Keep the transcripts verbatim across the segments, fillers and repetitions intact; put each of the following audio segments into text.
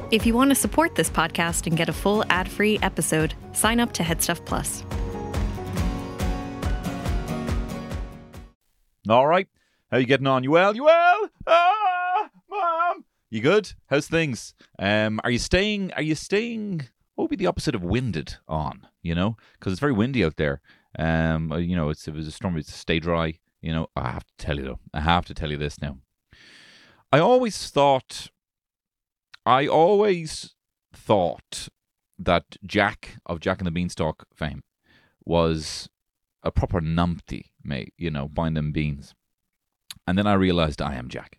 If you want to support this podcast and get a full ad-free episode, sign up to Headstuff Plus. All right. How you getting on? You well? You well? Ah, Mom. You good? How's things? Um, are you staying, are you staying, what would be the opposite of winded on, you know? Because it's very windy out there. Um, you know, it's, it was a storm, it's stay dry. You know, I have to tell you though, I have to tell you this now. I always thought, I always thought that Jack of Jack and the Beanstalk fame was a proper numpty, mate, you know, buying them beans. And then I realized I am Jack.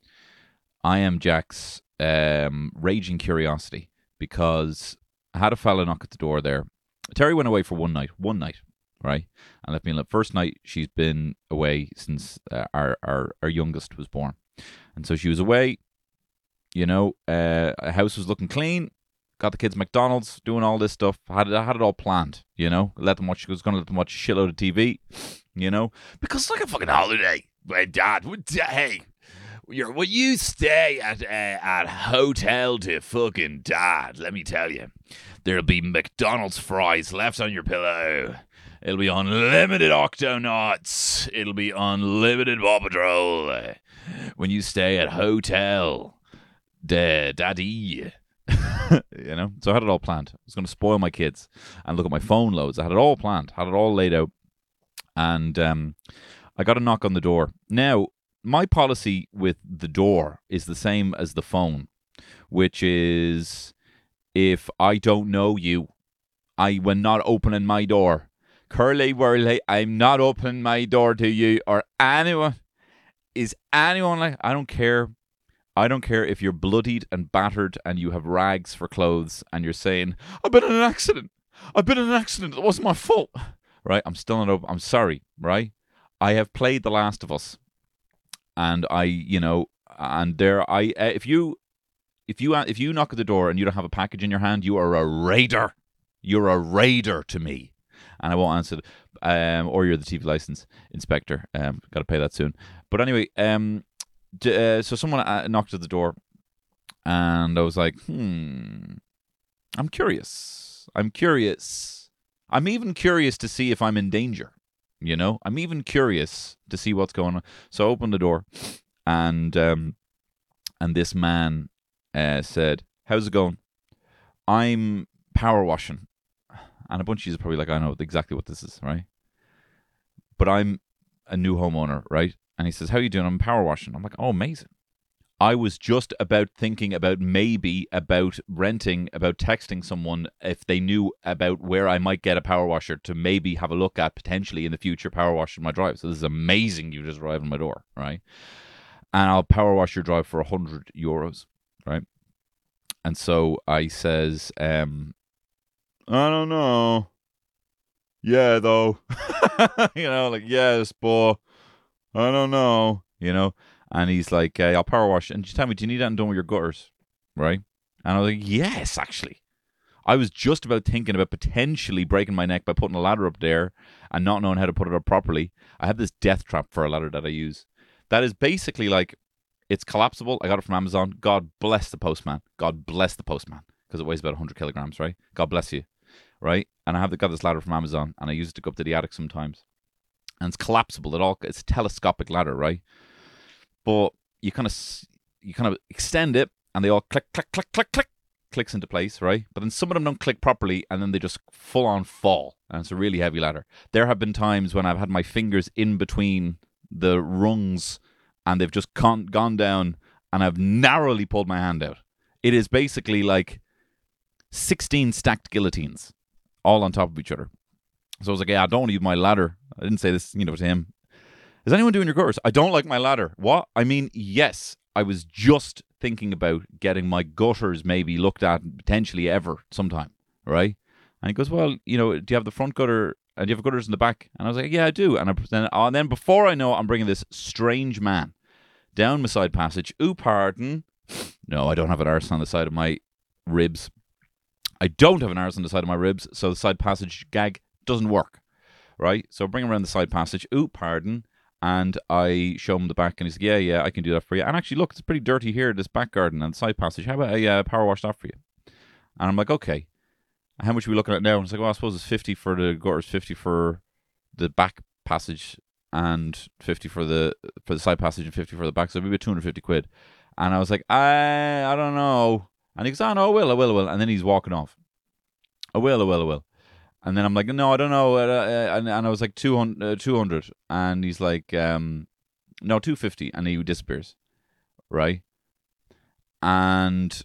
I am Jack's um, raging curiosity, because I had a fella knock at the door there. Terry went away for one night, one night, right? And left me alone. First night she's been away since uh, our, our, our youngest was born. And so she was away. You know, uh, a house was looking clean. Got the kids McDonald's, doing all this stuff. Had it, I had it all planned. You know, let them watch. Was going to let them watch a shitload of T V. You know, because it's like a fucking holiday. My dad would hey, you're when you stay at uh, at hotel to fucking dad. Let me tell you, there'll be McDonald's fries left on your pillow. It'll be unlimited Octonauts. It'll be unlimited Paw Patrol. When you stay at hotel. Da, daddy, you know. So I had it all planned. I was going to spoil my kids and look at my phone loads. I had it all planned, had it all laid out, and um, I got a knock on the door. Now, my policy with the door is the same as the phone, which is if I don't know you, I will not opening my door. Curly whirly, I'm not opening my door to you or anyone. Is anyone like? I don't care. I don't care if you're bloodied and battered and you have rags for clothes and you're saying, I've been in an accident. I've been in an accident. It wasn't my fault. Right? I'm still not open. I'm sorry. Right? I have played The Last of Us. And I, you know, and there, I, uh, if you, if you, uh, if you knock at the door and you don't have a package in your hand, you are a raider. You're a raider to me. And I won't answer. Um, or you're the T V license inspector. Um, got to pay that soon. But anyway, um, Uh, so someone uh, knocked at the door, and I was like, hmm, I'm curious. I'm curious. I'm even curious to see if I'm in danger, you know? I'm even curious to see what's going on. So I opened the door, and um, and this man uh, said, how's it going? I'm power washing. And a bunch of you are probably like, I know exactly what this is, right? But I'm a new homeowner, right? And he says, how are you doing? I'm power washing. I'm like, oh, amazing. I was just about thinking about maybe about renting, about texting someone if they knew about where I might get a power washer to maybe have a look at potentially in the future power washing my drive. So this is amazing. You just arrived on my door, right? And I'll power wash your drive for one hundred euros, right? And so I says, um, I don't know. Yeah, though. you know, like, yes, but I don't know, you know, and he's like, uh, I'll power wash. And just tell me, do you need that done with your gutters? Right? And I was like, yes, actually. I was just about thinking about potentially breaking my neck by putting a ladder up there and not knowing how to put it up properly. I have this death trap for a ladder that I use. That is basically like, it's collapsible. I got it from Amazon. God bless the postman. God bless the postman. Because it weighs about one hundred kilograms, right? God bless you. Right? And I have got this ladder from Amazon, and I use it to go up to the attic sometimes. And it's collapsible. It all it's a telescopic ladder, right? But you kind of you kind of extend it, and they all click, click, click, click, click, clicks into place, right? But then some of them don't click properly, and then they just full on fall, and it's a really heavy ladder. There have been times when I've had my fingers in between the rungs, and they've just gone gone down, and I've narrowly pulled my hand out. It is basically like sixteen stacked guillotines, all on top of each other. So I was like, yeah, I don't need my ladder. I didn't say this, you know, to him. Is anyone doing your gutters? I don't like my ladder. What? I mean, yes, I was just thinking about getting my gutters maybe looked at potentially ever sometime, right? And he goes, well, you know, do you have the front gutter and do you have gutters in the back? And I was like, yeah, I do. And, I, then, and then before I know it, I'm bringing this strange man down my side passage. Ooh, pardon. No, I don't have an arse on the side of my ribs. I don't have an arse on the side of my ribs, so the side passage gag doesn't work, right? So bring him around the side passage. Ooh, pardon. And I show him the back, and he's like, yeah, yeah, I can do that for you. And actually, look, it's pretty dirty here, this back garden and side passage. How about I uh, power wash that for you? And I'm like, okay. How much are we looking at now? And it's like, well, I suppose it's fifty for the gutters, fifty for the back passage, and fifty for the for the side passage, and fifty for the back. So maybe two hundred fifty quid. And I was like, I, I don't know. And he goes, oh, no, I will, I will, I will. And then he's walking off. I will, I will, I will. And then I'm like, no, I don't know. Uh, uh, and, and I was like, two hundred, uh, two hundred. And he's like, um, no, two hundred fifty. And he disappears. Right? And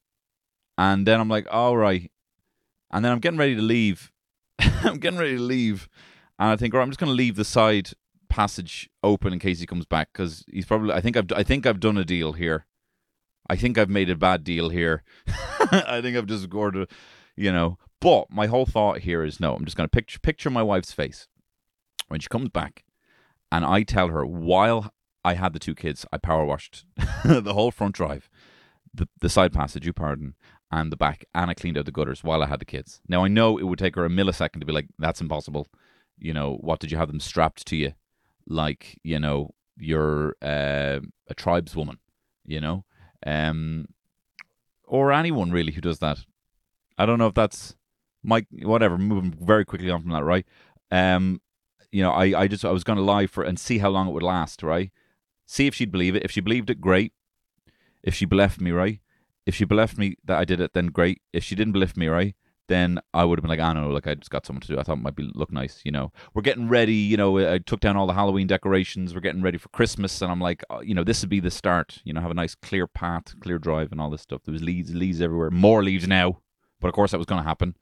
and then I'm like, all right. And then I'm getting ready to leave. I'm getting ready to leave. And I think, all right, I'm just going to leave the side passage open in case he comes back. Because he's probably, I think I've, I think I've done a deal here. I think I've made a bad deal here. I think I've just scored a, you know. But my whole thought here is, no, I'm just going to picture picture my wife's face when she comes back, and I tell her, while I had the two kids, I power washed the whole front drive, the the side passage, you pardon, and the back, and I cleaned out the gutters while I had the kids. Now, I know it would take her a millisecond to be like, that's impossible. You know, what, did you have them strapped to you like, you know, you're uh, a tribeswoman, you know? Um, or anyone, really, who does that. I don't know if that's... Mike, whatever, moving very quickly on from that, right? Um, you know, I, I just I was going to lie for and see how long it would last, right? See if she'd believe it. If she believed it, great. If she believed me, right? If she believed me that I did it, then great. If she didn't believe me, right? Then I would have been like, I don't know, like I just got something to do. I thought it might be look nice, you know. We're getting ready, you know. I took down all the Halloween decorations. We're getting ready for Christmas, and I'm like, oh, you know, this would be the start. You know, have a nice clear path, clear drive, and all this stuff. There was leaves, leaves everywhere, more leaves now. But of course, that was going to happen.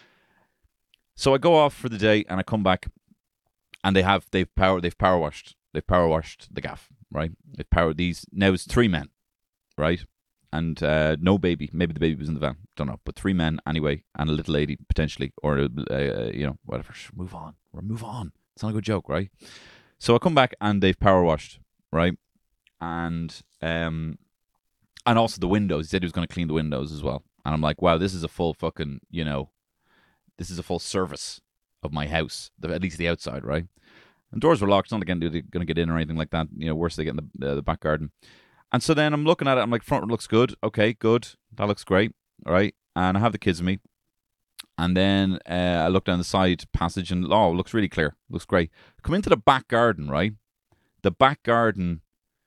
So I go off for the day, and I come back, and they have they've power they've power washed they've power washed the gaff, right? They've powered these now. It's three men, right, and uh, no baby. Maybe the baby was in the van. Don't know, but three men anyway, and a little lady potentially, or uh, you know, whatever. Move on, or move on. It's not a good joke, right? So I come back, and they've power washed, right, and um, and also the windows. He said he was going to clean the windows as well, and I'm like, wow, this is a full fucking, you know. This is a full service of my house, at least the outside, right? And doors were locked. It's not going to get in or anything like that. You know, worse they get in the, uh, the back garden. And so then I'm looking at it. I'm like, front looks good. Okay, good. That looks great. All right. And I have the kids with me. And then uh, I look down the side passage and, oh, it looks really clear. Looks great. Come into the back garden, right? The back garden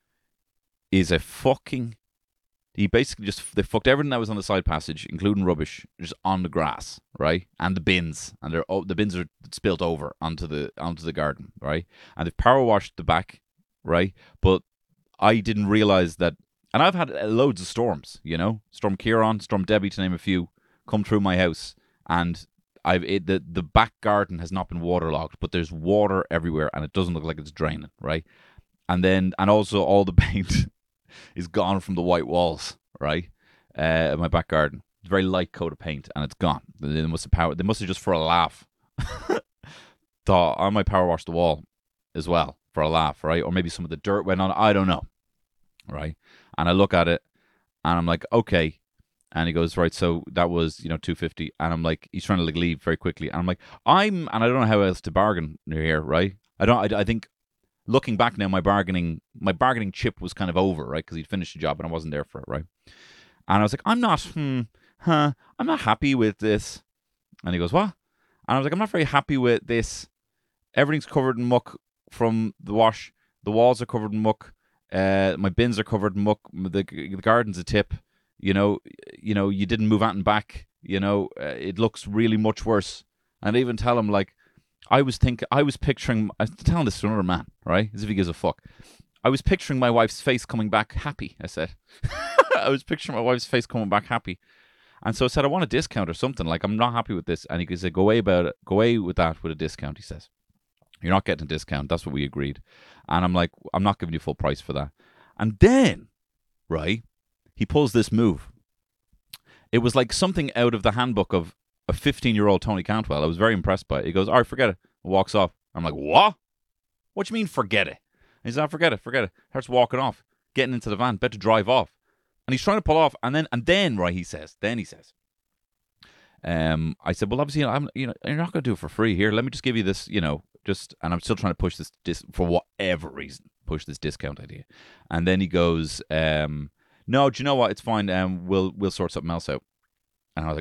is a fucking... He basically just, they fucked everything that was on the side passage, including rubbish, just on the grass, right? And the bins. And they're oh, the bins are spilt over onto the onto the garden, right? And they've power washed the back, right? But I didn't realize that, and I've had loads of storms, you know? Storm Kieran, Storm Debbie, to name a few, come through my house. And I've it, the, the back garden has not been waterlogged, but there's water everywhere, and it doesn't look like it's draining, right? And then, and also all the paint... is gone from the white walls, right? Uh, in my back garden. It's a very light coat of paint, and it's gone. They must have power. They must have just for a laugh thought I might power wash the wall as well for a laugh, right? Or maybe some of the dirt went on. I don't know, right? And I look at it, and I'm like, okay. And he goes, right. So that was, you know, two fifty, and I'm like, he's trying to like leave very quickly, and I'm like, I'm, and I don't know how else to bargain here, right? I don't. I, I think. Looking back now, my bargaining my bargaining chip was kind of over, right? Because he'd finished the job and I wasn't there for it, right? And I was like, I'm not, hmm, huh, I'm not happy with this. And he goes, what? And I was like, I'm not very happy with this. Everything's covered in muck from the wash. The walls are covered in muck. Uh, my bins are covered in muck. The, the garden's a tip. You know, you know, you didn't move out and back. You know, uh, it looks really much worse. And I even tell him, like, I was thinking, I was picturing, I was telling this to another man, right? As if he gives a fuck. I was picturing my wife's face coming back happy, I said. I was picturing my wife's face coming back happy. And so I said, I want a discount or something. Like, I'm not happy with this. And he said, go away about it. Go away with that with a discount, he says. You're not getting a discount. That's what we agreed. And I'm like, I'm not giving you full price for that. And then, right, he pulls this move. It was like something out of the handbook of a fifteen-year-old Tony Cantwell. I was very impressed by it. He goes, all right, forget it. Walks off. I'm like, what? What do you mean, forget it? And he said, oh, forget it, forget it. Starts walking off, getting into the van, about to drive off. And he's trying to pull off. And then, and then, right, he says, then he says, um, I said, well, obviously, I'm, you know, you're not going to do it for free here. Let me just give you this, you know, Just, and I'm still trying to push this, dis- for whatever reason, push this discount idea. And then he goes, um, no, do you know what? It's fine. Um, we'll we'll sort something else out. And I was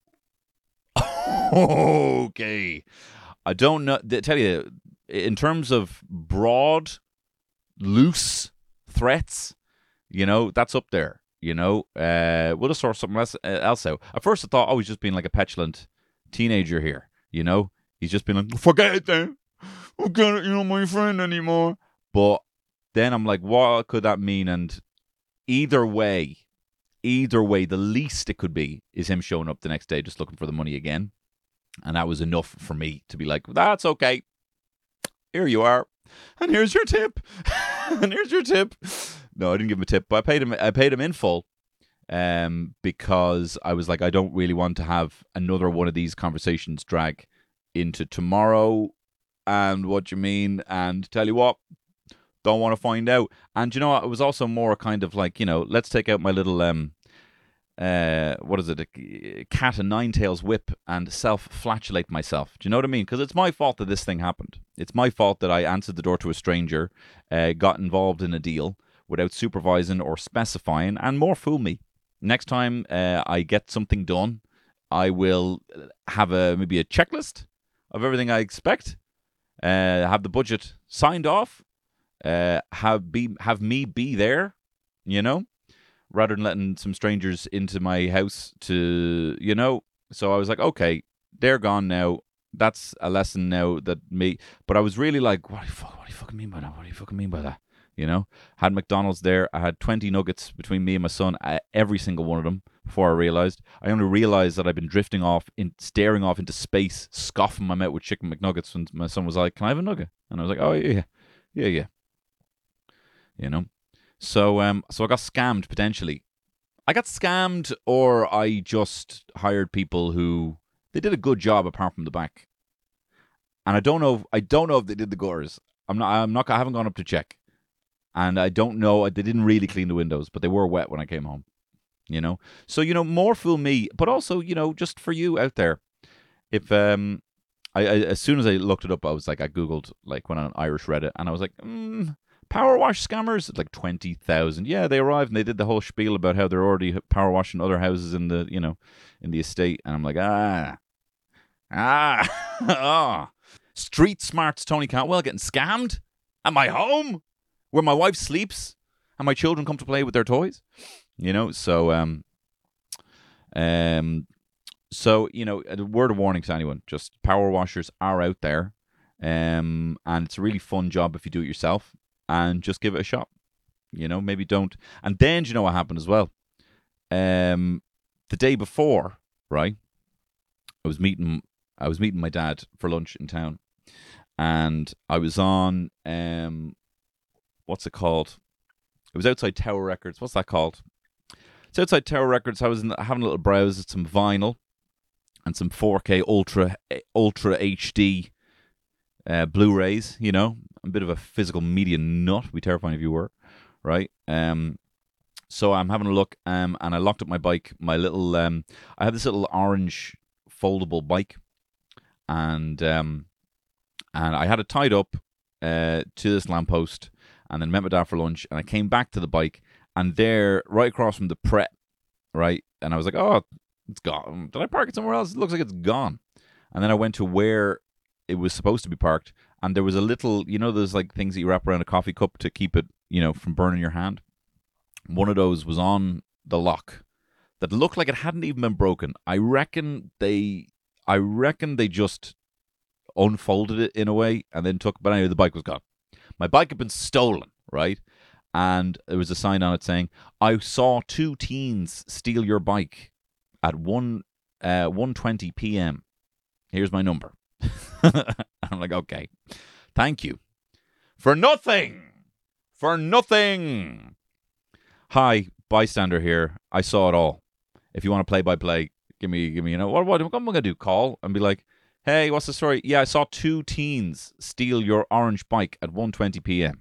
like, okay. I don't know. I tell you, in terms of broad, loose threats, you know, that's up there. You know, uh, we'll just sort something else, uh, else out. At first, I thought, oh, he's just being like a petulant teenager here. You know, he's just been like, forget it then. Forget it, you're not my friend anymore. But then I'm like, what could that mean? And either way, either way, the least it could be is him showing up the next day just looking for the money again. And that was enough for me to be like, that's okay. Here you are. And here's your tip. And here's your tip. No, I didn't give him a tip, but I paid him I paid him in full. Um, because I was like, I don't really want to have another one of these conversations drag into tomorrow. And what you mean? And tell you what, don't want to find out. And you know what? It was also more kind of like, you know, let's take out my little um uh, what is it, a cat and nine tails whip and self-flatulate myself. Do you know what I mean? Because it's my fault that this thing happened. It's my fault that I answered the door to a stranger, uh, got involved in a deal without supervising or specifying, and more fool me. Next time uh, I get something done, I will have a maybe a checklist of everything I expect, uh, have the budget signed off, uh, have be have me be there, you know, rather than letting some strangers into my house to, you know. So I was like, okay, they're gone now. That's a lesson now that me. But I was really like, what do you, fuck, what do you fucking mean by that? What do you fucking mean by that? You know, had McDonald's there. I had twenty nuggets between me and my son, uh, every single one of them, before I realized. I only realized that I'd been drifting off, in staring off into space, scoffing my mouth with chicken McNuggets when my son was like, can I have a nugget? And I was like, oh, yeah, yeah, yeah. You know? So, um, so I got scammed, potentially. I got scammed, or I just hired people who, they did a good job apart from the back. And I don't know, I don't know if they did the gutters. I'm not, I'm not, I haven't gone up to check. And I don't know, they didn't really clean the windows, but they were wet when I came home, you know? So, you know, more fool me, but also, you know, just for you out there, if, um, I, I as soon as I looked it up, I was like, I Googled, like, went on Irish Reddit, and I was like, mm, power wash scammers, like twenty thousand. Yeah, they arrived, and they did the whole spiel about how they're already power washing other houses in the, you know, in the estate, and I'm like, ah, ah, ah. Street smarts Tony Cantwell getting scammed at my home, where my wife sleeps and my children come to play with their toys, you know. So, um, um, so you know, a word of warning to anyone: just power washers are out there, um, and it's a really fun job if you do it yourself, and just give it a shot. You know, maybe don't. And then, do you know what happened as well? Um, the day before, right? I was meeting, I was meeting my dad for lunch in town, and I was on, um. What's it called? It was outside Tower Records. What's that called? It's outside Tower Records. I was in the, having a little browse at some vinyl and some four K Ultra Ultra H D uh, Blu-rays. You know, I'm a bit of a physical media nut. It'd be terrifying if you were, right? Um, so I'm having a look, um, and I locked up my bike. My little, um, I have this little orange foldable bike, and um, and I had it tied up uh, to this lamppost. And then met my dad for lunch, and I came back to the bike, and there, right across from the Pret, right, and I was like, oh, it's gone. Did I park it somewhere else? It looks like it's gone. And then I went to where it was supposed to be parked, and there was a little, you know, those like things that you wrap around a coffee cup to keep it, you know, from burning your hand. One of those was on the lock that looked like it hadn't even been broken. I reckon they, I reckon they just unfolded it in a way and then took, but anyway, the bike was gone. My bike had been stolen, right? And there was a sign on it saying, I saw two teens steal your bike at one uh, one twenty p.m. Here's my number. I'm like, okay, thank you. For nothing. For nothing. Hi, bystander here. I saw it all. If you want to play by play, give me, give me, you know, what, what, what am I going to do? Call and be like, hey, what's the story? Yeah, I saw two teens steal your orange bike at one twenty p.m.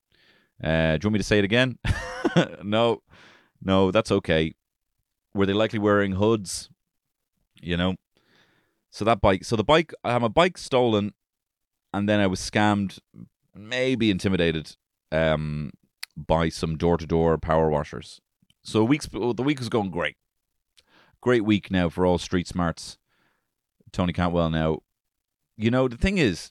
Uh, do you want me to say it again? no, no, that's okay. Were they likely wearing hoods? You know? So that bike, so the bike, I have my bike stolen, and then I was scammed, maybe intimidated, um, by some door-to-door power washers. So weeks, the week was going great. Great week now for all street smarts. Tony Cantwell now. You know, the thing is,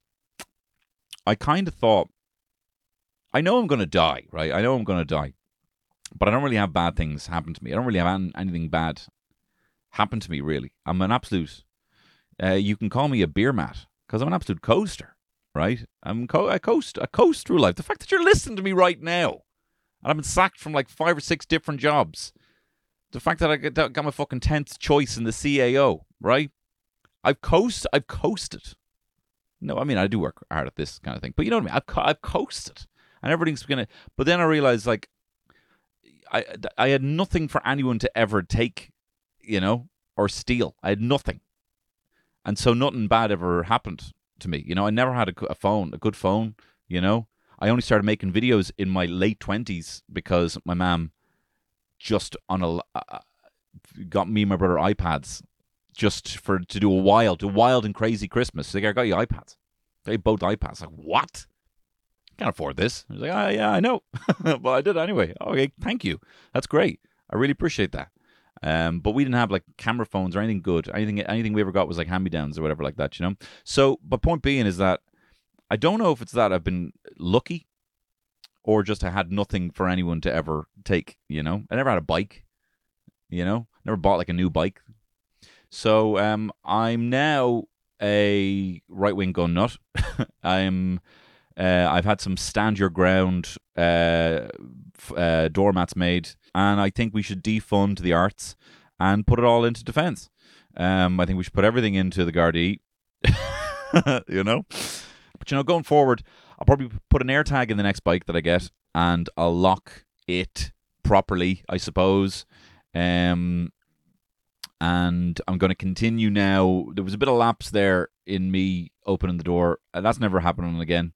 I kind of thought, I know I'm going to die, right? I know I'm going to die. But I don't really have bad things happen to me. I don't really have an, anything bad happen to me, really. I'm an absolute, uh, you can call me a beer mat, because I'm an absolute coaster, right? I'm co- I coast, I coast through life. The fact that you're listening to me right now, and I've been sacked from like five or six different jobs. The fact that I got, got my fucking tenth choice in the C A O, right? I've coast, I've coasted. No, I mean, I do work hard at this kind of thing. But you know what I mean? I've, co- I've coasted. And everything's going to... But then I realized, like, I, I had nothing for anyone to ever take, you know, or steal. I had nothing. And so nothing bad ever happened to me. You know, I never had a, a phone, a good phone, you know. I only started making videos in my late twenties because my mom just on a... Uh, got me and my brother iPads. Just for to do a wild, a wild and crazy Christmas. Like, I got you iPads. They both iPads. Like, what? Can't afford this. I was like, ah, oh, yeah, I know. But I did anyway. Okay, thank you. That's great. I really appreciate that. Um, but we didn't have like camera phones or anything good. Anything, anything we ever got was like hand-me-downs or whatever like that, you know? So, but point being is that I don't know if it's that I've been lucky or just I had nothing for anyone to ever take, you know? I never had a bike, you know? Never bought like a new bike. So um, I'm now a right-wing gun nut. I'm, uh, I've had some stand-your-ground uh, f- uh, doormats made, and I think we should defund the arts and put it all into defence. Um, I think we should put everything into the Gardaí, you know? But, you know, going forward, I'll probably put an AirTag in the next bike that I get, and I'll lock it properly, I suppose. Um... And I'm going to continue now. There was a bit of lapse there in me opening the door. And that's never happening again.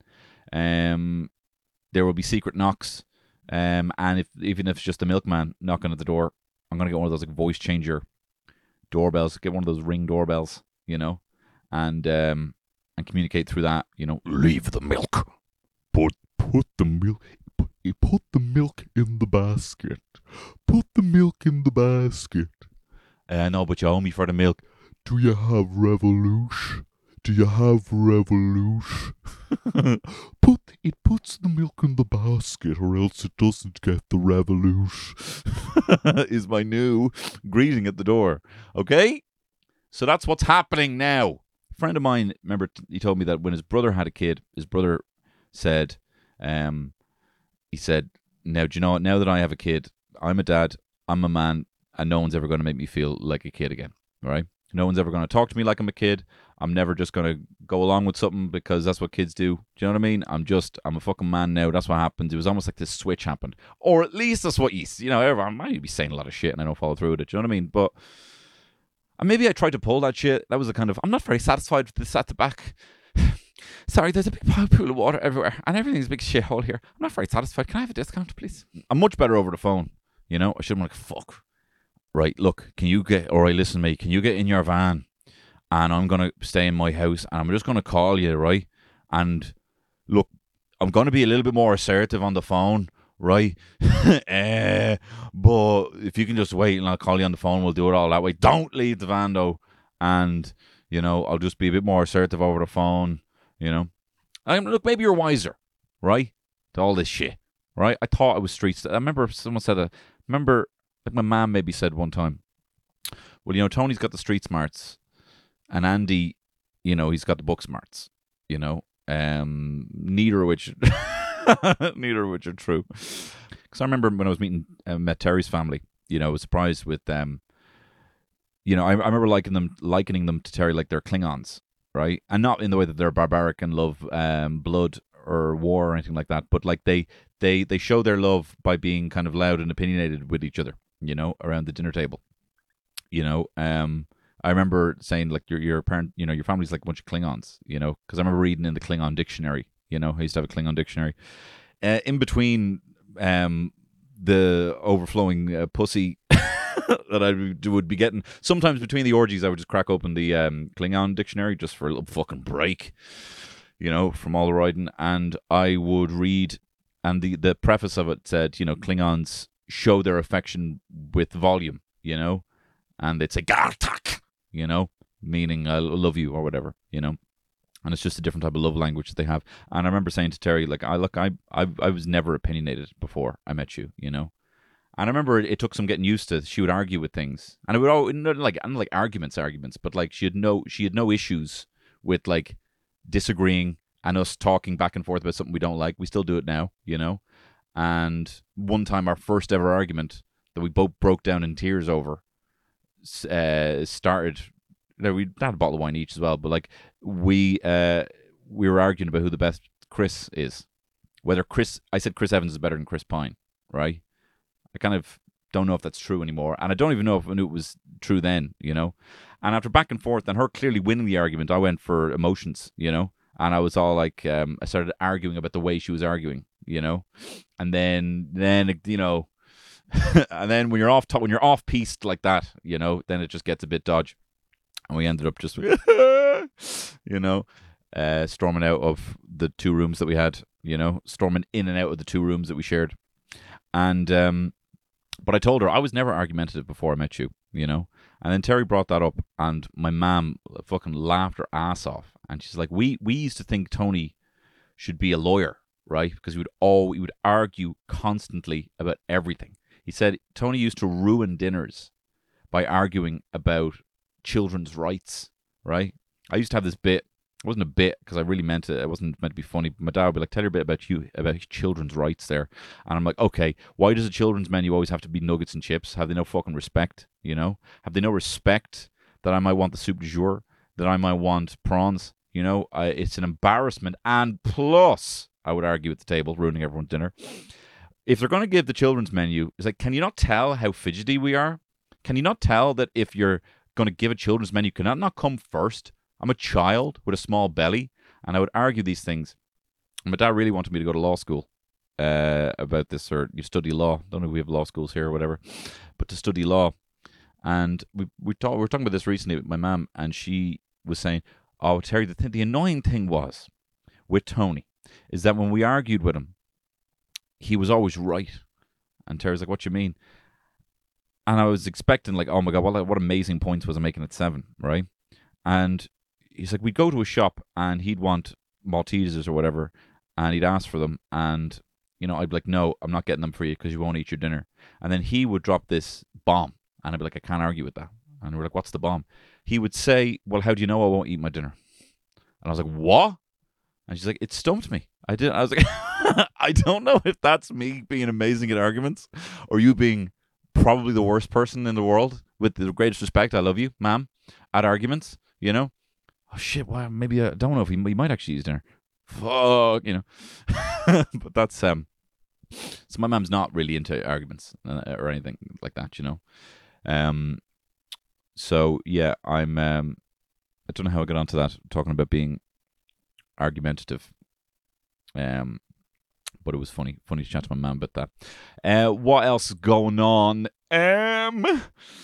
Um, there will be secret knocks. Um, and if even if it's just the milkman knocking at the door, I'm going to get one of those like voice changer doorbells. Get one of those Ring doorbells, you know, and um, and communicate through that. You know, leave the milk. Put put the milk. Put, put the milk in the basket. Put the milk in the basket. Uh, no, but you owe me for the milk. Do you have Revolution? Do you have Revolution? Put it puts the milk in the basket, or else it doesn't get the Revolution. Is my new greeting at the door. Okay, so that's what's happening now. A friend of mine, remember, he told me that when his brother had a kid, his brother said, um, he said, "Now, do you know what? Now that I have a kid, I'm a dad. I'm a man." And no one's ever going to make me feel like a kid again, right? No one's ever going to talk to me like I'm a kid. I'm never just going to go along with something because that's what kids do. Do you know what I mean? I'm just, I'm a fucking man now. That's what happens. It was almost like this switch happened. Or at least that's what you, you know, everyone might be saying a lot of shit and I don't follow through with it. Do you know what I mean? But and maybe I tried to pull that shit. That was a kind of, I'm not very satisfied with this at the back. Sorry, there's a big pool of water everywhere and everything's a big shithole here. I'm not very satisfied. Can I have a discount, please? I'm much better over the phone. You know, I shouldn't be like, fuck. Right, look, can you get, all right, listen to me, can you get in your van and I'm going to stay in my house and I'm just going to call you, right? And look, I'm going to be a little bit more assertive on the phone, right? uh, but if you can just wait and I'll call you on the phone, we'll do it all that way. Don't leave the van though. And, you know, I'll just be a bit more assertive over the phone, you know. I mean, look, maybe you're wiser, right? To all this shit, right? I thought I was streets. I remember someone said, a, remember... Like my mum maybe said one time, well, you know, Tony's got the street smarts and Andy, you know, he's got the book smarts, you know, um, neither of which, neither of which are true. Because I remember when I was meeting, uh, met Terry's family, you know, I was surprised with them. You know, I, I remember liking them, likening them to Terry like they're Klingons, right? And not in the way that they're barbaric and love um, blood or war or anything like that, but like they, they, they show their love by being kind of loud and opinionated with each other. You know, around the dinner table. You know, um, I remember saying like your your parent, you know, your family's like a bunch of Klingons. You know, because I remember reading in the Klingon dictionary. You know, I used to have a Klingon dictionary. Uh, in between, um, the overflowing uh, pussy that I would be getting, sometimes between the orgies, I would just crack open the um Klingon dictionary just for a little fucking break. you know, from all the writing, and I would read, and the, the preface of it said, you know, Klingons show their affection with volume, you know, and they'd say, Gartak, you know, meaning I love you or whatever, you know. And it's just a different type of love language that they have. And I remember saying to Terry, like, I look, I, I, I was never opinionated before I met you, you know. And I remember it, it took some getting used to. She would argue with things, and it would all not like, not like arguments, arguments, but like she had no, she had no issues with like disagreeing and us talking back and forth about something we don't like. We still do it now, you know. And one time, our first ever argument that we both broke down in tears over, uh, started. We had a bottle of wine each as well, but like we uh, we were arguing about who the best Chris is. Whether Chris, I said Chris Evans is better than Chris Pine, right? I kind of don't know if that's true anymore, and I don't even know if I knew it was true then, you know. And after back and forth, and her clearly winning the argument, I went for emotions, you know. And I was all like, um, I started arguing about the way she was arguing, you know. And then, then you know, and then when you're off, when you're off piste like that, you know, then it just gets a bit dodgy. And we ended up just, you know, uh, storming out of the two rooms that we had, you know, storming in and out of the two rooms that we shared. And, um, but I told her I was never argumentative before I met you, you know. And then Terry brought that up, and my mom fucking laughed her ass off. And she's like, we, we used to think Tony should be a lawyer, right? Because we would all, we would argue constantly about everything. He said Tony used to ruin dinners by arguing about children's rights, right? I used to have this bit. It wasn't a bit because I really meant it. It wasn't meant to be funny. But my dad would be like, tell her a bit about you, about children's rights there. And I'm like, okay, why does a children's menu always have to be nuggets and chips? Have they no fucking respect, you know? Have they no respect that I might want the soup du jour, that I might want prawns, you know? I, it's an embarrassment. And plus, I would argue at the table, ruining everyone's dinner. If they're going to give the children's menu, it's like, can you not tell how fidgety we are? Can you not tell that if you're going to give a children's menu, can that not come first? I'm a child with a small belly, and I would argue these things. My dad really wanted me to go to law school uh, about this, or you study law. Don't know if we have law schools here or whatever, but to study law. And we we, talk, we were talking about this recently with my mum, and she was saying, oh, Terry, the, th- the annoying thing was with Tony is that when we argued with him, he was always right. And Terry's like, what do you mean? And I was expecting, like, oh my God, what, what amazing points was I making at seven, right? And he's like, we'd go to a shop and he'd want Maltesers or whatever, and he'd ask for them. And, you know, I'd be like, no, I'm not getting them for you because you won't eat your dinner. And then he would drop this bomb, and I'd be like, I can't argue with that. And we're like, what's the bomb? He would say, well, how do you know I won't eat my dinner? And I was like, what? And she's like, it stumped me. I did. I was like, I don't know if that's me being amazing at arguments or you being probably the worst person in the world. With the greatest respect, I love you, ma'am, at arguments, you know? Oh, shit, well, maybe I don't know if he, he might actually use dinner. Fuck, you know? But that's, um, so my mom's not really into arguments uh, or anything like that, you know? Um, so, yeah, I'm, um, I don't know how I got onto that, talking about being argumentative. Um, but it was funny, funny to chat to my mom about that. Uh, what else is going on? Um...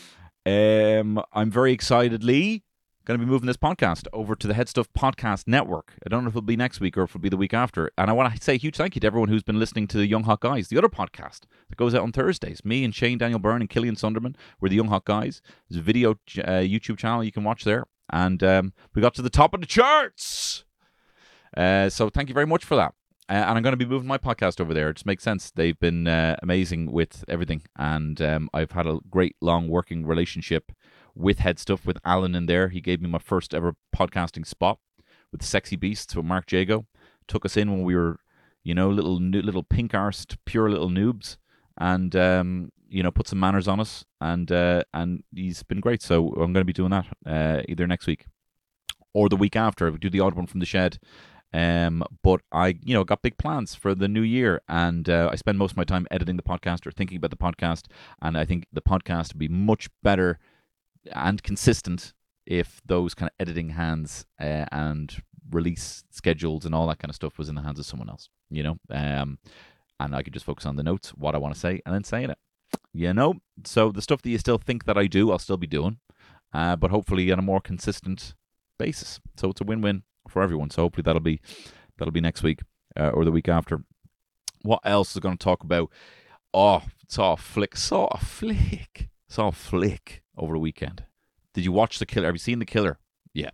Um, I'm very excitedly going to be moving this podcast over to the Head Stuff Podcast Network. I don't know if it'll be next week or if it'll be the week after. And I want to say a huge thank you to everyone who's been listening to the Young Hot Guys, the other podcast that goes out on Thursdays. Me and Shane Daniel Byrne and Killian Sunderman were the Young Hot Guys. There's a video uh, YouTube channel you can watch there. And um, we got to the top of the charts. Uh, so thank you very much for that. Uh, and I'm going to be moving my podcast over there. It just makes sense. They've been uh, amazing with everything. And um, I've had a great long working relationship with Head Stuff, with Alan in there. He gave me my first ever podcasting spot with the Sexy Beasts with Mark Jago. Took us in when we were, you know, little little pink-arsed, pure little noobs. And, um, you know, put some manners on us. And uh, and he's been great. So I'm going to be doing that uh, either next week or the week after. We do the odd one from the shed. Um, but I, you know, got big plans for the new year, and uh, I spend most of my time editing the podcast or thinking about the podcast, and I think the podcast would be much better and consistent if those kind of editing hands uh, and release schedules and all that kind of stuff was in the hands of someone else, you know, um, and I could just focus on the notes, what I want to say, and then saying it, you know. So the stuff that you still think that I do, I'll still be doing, uh, but hopefully on a more consistent basis. So it's a win-win. for everyone. So hopefully that'll be that'll be next week uh, or the week after. What else is going to talk about? Oh, saw a flick. Saw a flick. Saw a flick over the weekend. Did you watch The Killer? Have you seen The Killer? Yeah.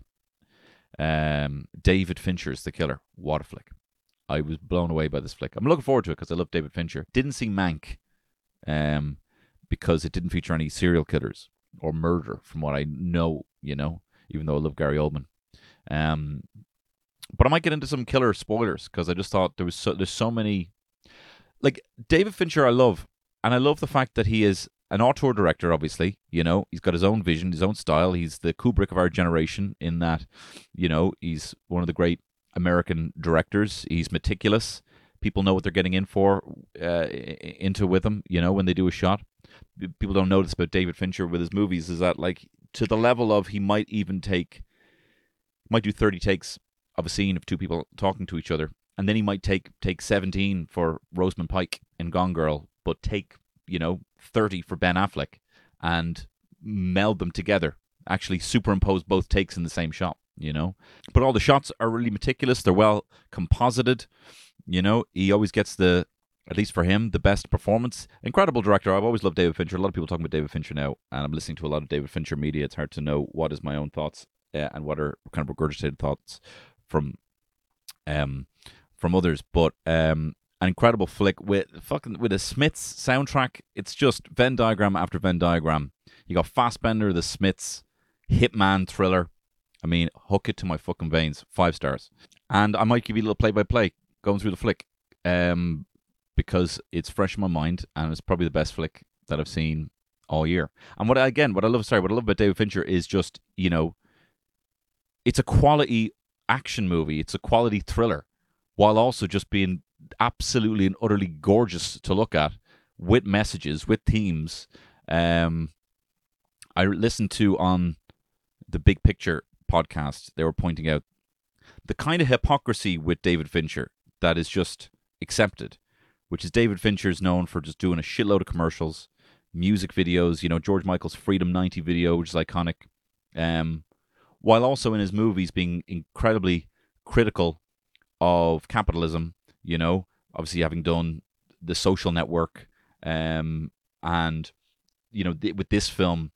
Um, David Fincher's The Killer. What a flick. I was blown away by this flick. I'm looking forward to it because I love David Fincher. Didn't see Mank um, because it didn't feature any serial killers or murder from what I know, you know, even though I love Gary Oldman. Um, but I might get into some killer spoilers because I just thought there was so, there's so many... Like, David Fincher I love, and I love the fact that he is an auteur director, obviously, you know, he's got his own vision, his own style. He's the Kubrick of our generation in that, you know, he's one of the great American directors. He's meticulous. People know what they're getting in for, uh, into with him, you know, when they do a shot. People don't notice about David Fincher with his movies is that, like, to the level of he might even take, might do thirty takes of a scene of two people talking to each other. And then he might take take seventeen for Rosamund Pike in Gone Girl, but take, you know, thirty for Ben Affleck and meld them together. Actually superimpose both takes in the same shot, you know. But all the shots are really meticulous. They're well composited. You know, he always gets the, at least for him, the best performance. Incredible director. I've always loved David Fincher. A lot of people talking about David Fincher now, and I'm listening to a lot of David Fincher media. It's hard to know what is my own thoughts uh, and what are kind of regurgitated thoughts from um from others. But um an incredible flick with fucking with a Smiths soundtrack. It's just Venn diagram after Venn diagram. You got Fassbender, the Smiths, Hitman thriller. I mean, hook it to my fucking veins. Five stars. And I might give you a little play-by-play going through the flick um, because it's fresh in my mind and it's probably the best flick that I've seen all year. And what I, again, what I love, sorry, what I love about David Fincher is just, you know, it's a quality action movie. It's a quality thriller while also just being absolutely and utterly gorgeous to look at with messages, with themes. Um, I listened to on the Big Picture podcast, they were pointing out the kind of hypocrisy with David Fincher that is just accepted, which is David Fincher's known for just doing a shitload of commercials, music videos, you know, George Michael's Freedom ninety video, which is iconic, um, while also in his movies being incredibly critical of capitalism, you know, obviously having done The Social Network, um, and, you know, th- with this film,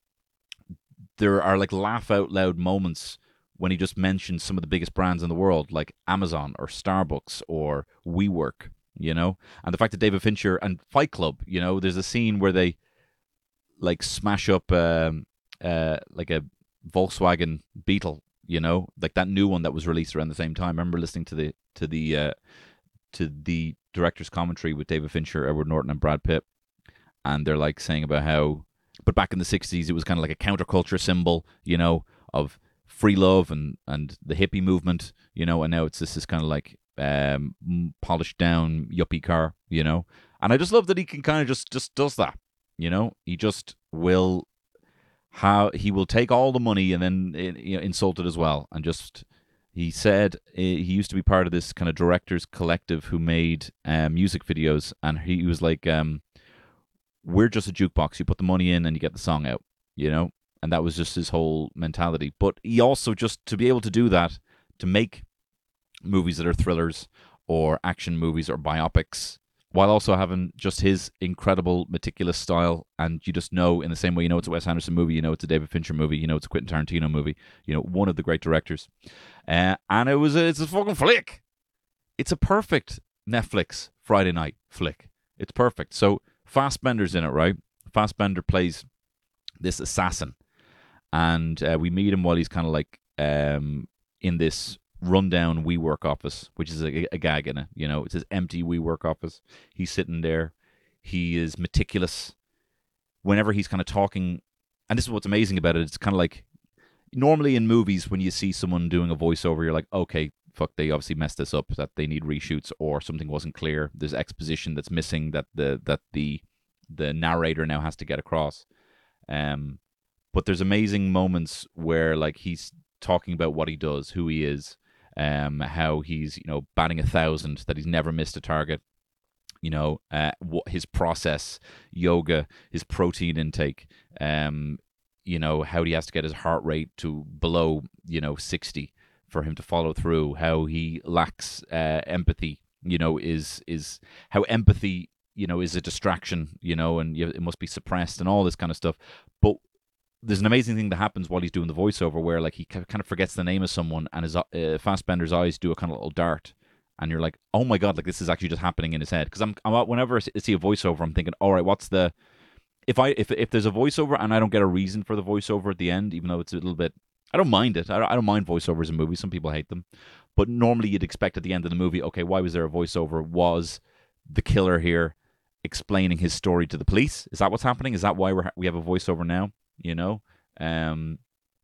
there are like laugh out loud moments when he just mentions some of the biggest brands in the world, like Amazon or Starbucks or WeWork, you know? And the fact that David Fincher and Fight Club, you know, there's a scene where they like smash up um, uh, like a Volkswagen Beetle, you know, like that new one that was released around the same time. I remember listening to the to the uh, to the director's commentary with David Fincher, Edward Norton, and Brad Pitt, and they're like saying about how, but back in the sixties, it was kind of like a counterculture symbol, you know, of free love and, and the hippie movement, you know, and now it's this is kind of like um, polished down yuppie car, you know, and I just love that he can kind of just just does that, you know, he just will how he will take all the money and then, you know, insult it as well, and just he said he used to be part of this kind of directors collective who made um, music videos, and he was like, um, we're just a jukebox. You put the money in and you get the song out, you know? And that was just his whole mentality. But he also just, to be able to do that, to make movies that are thrillers or action movies or biopics, while also having just his incredible, meticulous style. And you just know, in the same way you know it's a Wes Anderson movie, you know it's a David Fincher movie, you know it's a Quentin Tarantino movie, you know, one of the great directors. Uh, and it was a, it's a fucking flick. It's a perfect Netflix Friday night flick. It's perfect. So Fassbender's in it, right? Fassbender plays this assassin. And uh, we meet him while he's kind of like um, in this rundown WeWork office, which is a, a gag in it. You know, it's his empty WeWork office. He's sitting there. He is meticulous. Whenever he's kind of talking, and this is what's amazing about it, it's kind of like, normally in movies, when you see someone doing a voiceover, you're like, okay, fuck, they obviously messed this up, that they need reshoots, or something wasn't clear. There's exposition that's missing that the that the the narrator now has to get across. Um, but there's amazing moments where like he's talking about what he does, who he is, um, how he's, you know, batting a thousand, that he's never missed a target. You know, uh, what his process, yoga, his protein intake, um, you know, how he has to get his heart rate to below, you know, sixty for him to follow through, how he lacks uh, empathy, you know, is is how empathy, you know, is a distraction, you know, and you, it must be suppressed and all this kind of stuff. But there's an amazing thing that happens while he's doing the voiceover where like he kind of forgets the name of someone and his uh, Fassbender's eyes do a kind of little dart. And you're like, oh my God, like this is actually just happening in his head. Because I'm, I'm, whenever I see a voiceover, I'm thinking, all right, what's the, if I, if if there's a voiceover and I don't get a reason for the voiceover at the end, even though it's a little bit, I don't mind it. I don't, I don't mind voiceovers in movies. Some people hate them, but normally you'd expect at the end of the movie, okay, why was there a voiceover? Was the killer here explaining his story to the police? Is that what's happening? Is that why we're we have a voiceover now? You know, um,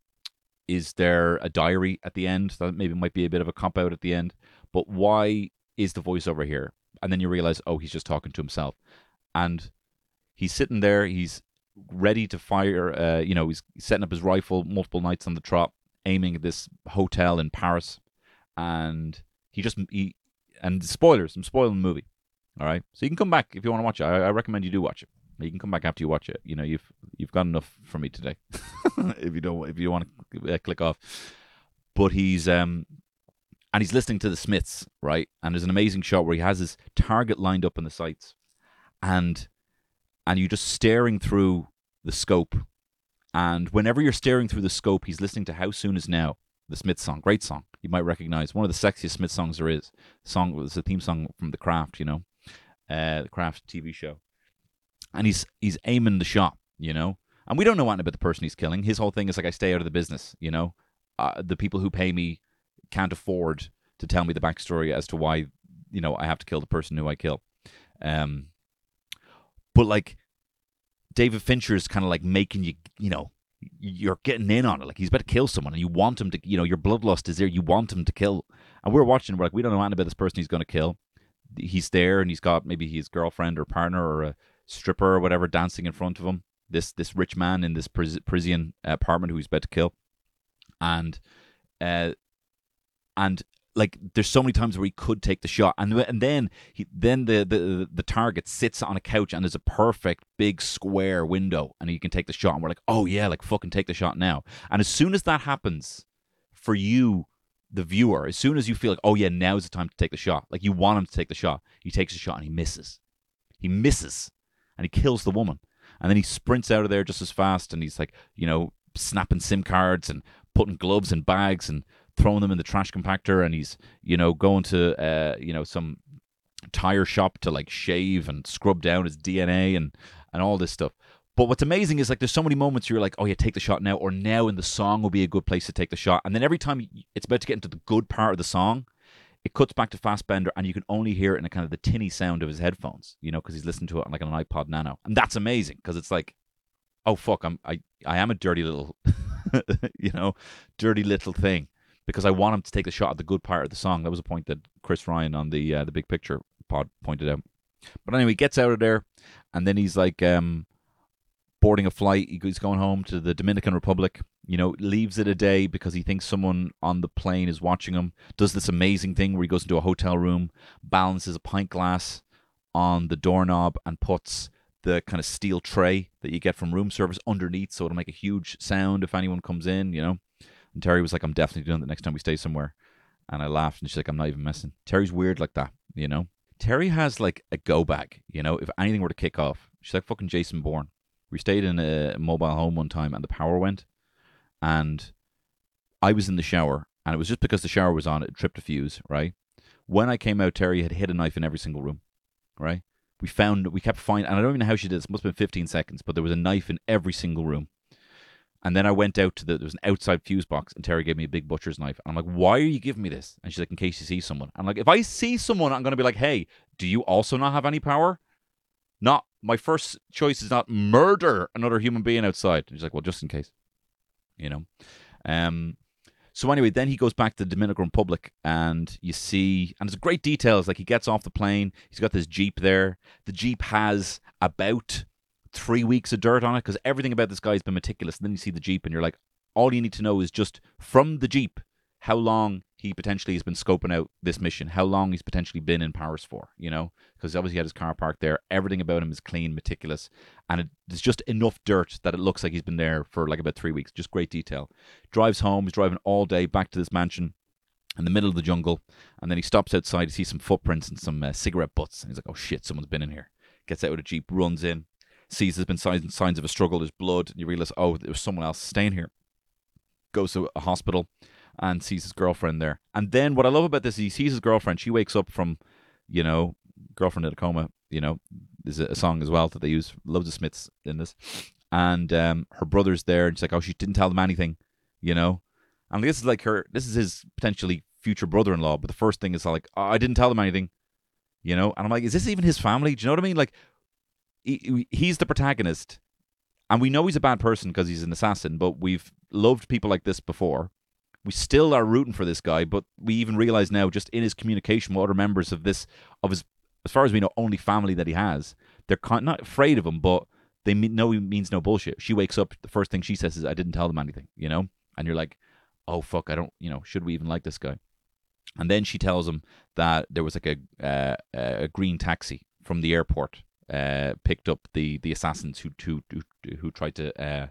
is there a diary at the end that maybe might be a bit of a cop out at the end? But why is the voiceover here? And then you realize, oh, he's just talking to himself. And he's sitting there, he's ready to fire, uh, you know, he's setting up his rifle multiple nights on the trot, aiming at this hotel in Paris. And he just, he, and spoilers, I'm spoiling the movie. All right? So you can come back if you want to watch it. I, I recommend you do watch it. You can come back after you watch it. You know, you've you've got enough from me today. if you don't, if you want to uh, click off. But he's, um, and he's listening to the Smiths, right? And there's an amazing shot where he has his target lined up in the sights, and and you're just staring through the scope. And whenever you're staring through the scope, he's listening to How Soon Is Now, the Smiths song. Great song. You might recognize one of the sexiest Smiths songs there is. Song was a theme song from The Craft, you know, uh, the Craft T V show. And he's he's aiming the shot, you know. And we don't know anything about the person he's killing. His whole thing is like, I stay out of the business, you know. Uh, the people who pay me can't afford to tell me the backstory as to why, you know, I have to kill the person who I kill. Um, but like David Fincher's kind of like making you, you know, you're getting in on it. Like he's about to kill someone and you want him to, you know, your bloodlust is there. You want him to kill. And we're watching, we're like, we don't know anything about this person he's going to kill. He's there and he's got maybe his girlfriend or partner or a stripper or whatever dancing in front of him. This this rich man in this Parisian apartment who he's about to kill. And, uh, and like there's so many times where he could take the shot, and and then he then the, the the target sits on a couch and there's a perfect big square window and he can take the shot, and we're like, oh yeah, like fucking take the shot now. And as soon as that happens for you, the viewer, as soon as you feel like, oh yeah, now's the time to take the shot, like you want him to take the shot, he takes the shot and he misses, he misses, and he kills the woman, and then he sprints out of there just as fast, and he's like, you know, snapping SIM cards and putting gloves in bags and throwing them in the trash compactor, and he's, you know, going to, uh, you know, some tire shop to like shave and scrub down his D N A and, and all this stuff. But what's amazing is like there's so many moments you're like, oh yeah, take the shot now, or now in the song will be a good place to take the shot. And then every time it's about to get into the good part of the song, it cuts back to Fassbender and you can only hear it in a kind of the tinny sound of his headphones, you know, because he's listening to it on like an iPod Nano. And that's amazing because it's like, oh fuck, I'm, I, I am a dirty little, you know, dirty little thing. Because I want him to take the shot at the good part of the song. That was a point that Chris Ryan on the uh, the Big Picture pod pointed out. But anyway, he gets out of there, and then he's like um, boarding a flight. He's going home to the Dominican Republic. You know, leaves it a day because he thinks someone on the plane is watching him. Does this amazing thing where he goes into a hotel room, balances a pint glass on the doorknob, and puts the kind of steel tray that you get from room service underneath, so it'll make a huge sound if anyone comes in. You know. And Terry was like, I'm definitely doing that next time we stay somewhere. And I laughed, and she's like, I'm not even messing. Terry's weird like that, you know? Terry has like a go bag, you know? If anything were to kick off, she's like fucking Jason Bourne. We stayed in a mobile home one time, and the power went. And I was in the shower, and it was just because the shower was on, it tripped a fuse, right? When I came out, Terry had hid a knife in every single room, right? We found, we kept finding, and I don't even know how she did this, it must have been fifteen seconds, but there was a knife in every single room. And then I went out to the, there was an outside fuse box, and Terry gave me a big butcher's knife. And I'm like, why are you giving me this? And she's like, in case you see someone. I'm like, if I see someone, I'm going to be like, hey, do you also not have any power? Not, my first choice is not murder another human being outside. And she's like, well, just in case, you know. Um. So anyway, then he goes back to the Dominican Republic, and you see, and there's great details. Like he gets off the plane, he's got this Jeep there. The Jeep has about three weeks of dirt on it because everything about this guy has been meticulous. And then you see the Jeep and you're like, all you need to know is just from the Jeep how long he potentially has been scoping out this mission, how long he's potentially been in Paris for, you know, because obviously he had his car parked there. Everything about him is clean, meticulous, and it, there's just enough dirt that it looks like he's been there for like about three weeks. Just great detail. Drives home, he's driving all day back to this mansion, in the middle of the jungle, and then he stops outside. He sees some footprints and some uh, cigarette butts, and he's like, "Oh shit, someone's been in here." Gets out of the jeep, runs in, sees there's been signs signs of a struggle. There's blood, and you realize, oh, there was someone else staying here. Goes to a hospital and sees his girlfriend there. And then what I love about this is he sees his girlfriend. She wakes up from, you know, Girlfriend in a Coma. You know, there's a, a song as well that they use. Loads of Smiths in this, and um, her brother's there, and she's like, "Oh, she didn't tell them anything," you know. And this is like her, this is his potentially future brother-in-law, but the first thing is like, oh, I didn't tell them anything, you know? And I'm like, is this even his family? Do you know what I mean? Like, he, he's the protagonist, and we know he's a bad person because he's an assassin, but we've loved people like this before. We still are rooting for this guy, but we even realize now, just in his communication with other members of this, of his, as far as we know, only family that he has, they're not afraid of him, but they know he means no bullshit. She wakes up, the first thing she says is, I didn't tell them anything, you know? And you're like, oh, fuck, I don't, you know, should we even like this guy? And then she tells him that there was like a uh, a green taxi from the airport uh, picked up the, the assassins who who who, who tried to uh,